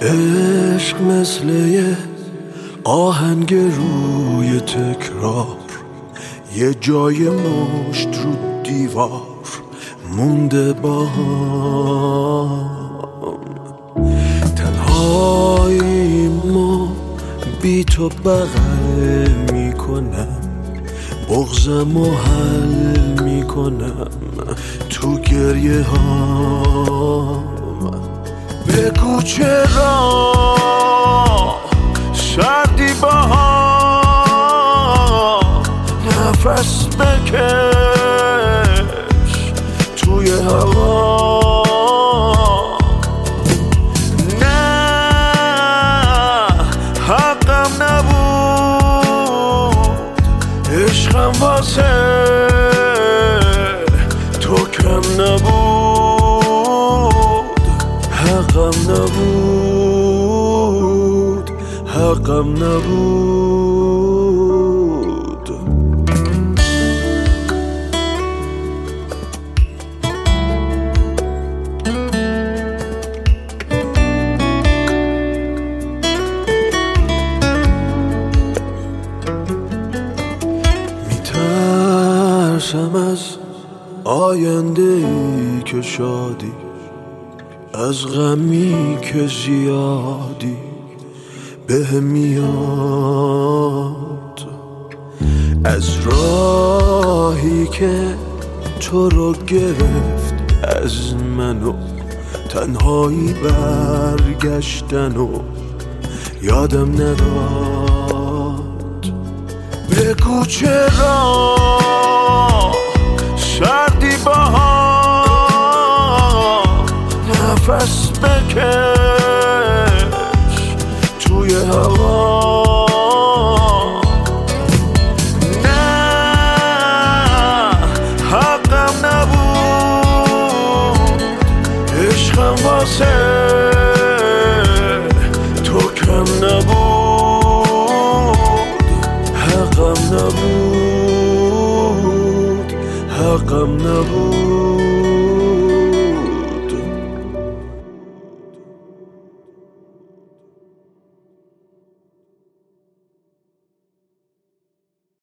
عشق مثل یه آهنگ روی تکرار، یه جای مشت رو دیوار مونده با هم. تنهاییمو بی تو بغل میکنم، بغضمو حل میکنم تو گریه هام. بگو چرا سردی بها، نفس بکش توی هوا. نه حقم نبود، عشقم واسه تو کم نبود. حقم نبود، حقم نبود. میترسم از آینده ای که شادی، از غمی که زیادی به میاد، از راهی که تو رو گرفت از منو، تنهایی برگشتن و یادم نداد. بگو چرا سردی بها، نفس بکش توی هوا. نه حقم نبود، عشقم واسه تو کم نبود. حقم نبود، حقم نبود.